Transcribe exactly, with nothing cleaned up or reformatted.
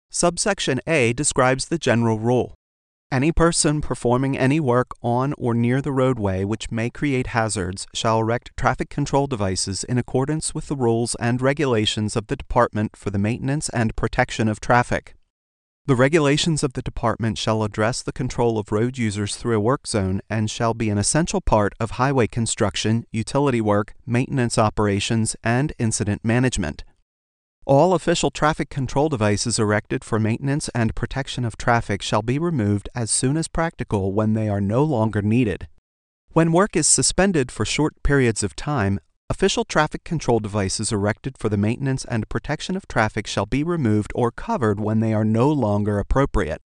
Subsection A describes the general rule. Any person performing any work on or near the roadway which may create hazards shall erect traffic control devices in accordance with the rules and regulations of the Department for the Maintenance and Protection of Traffic. The regulations of the department shall address the control of road users through a work zone and shall be an essential part of highway construction, utility work, maintenance operations, and incident management. All official traffic control devices erected for maintenance and protection of traffic shall be removed as soon as practical when they are no longer needed. When work is suspended for short periods of time, official traffic control devices erected for the maintenance and protection of traffic shall be removed or covered when they are no longer appropriate.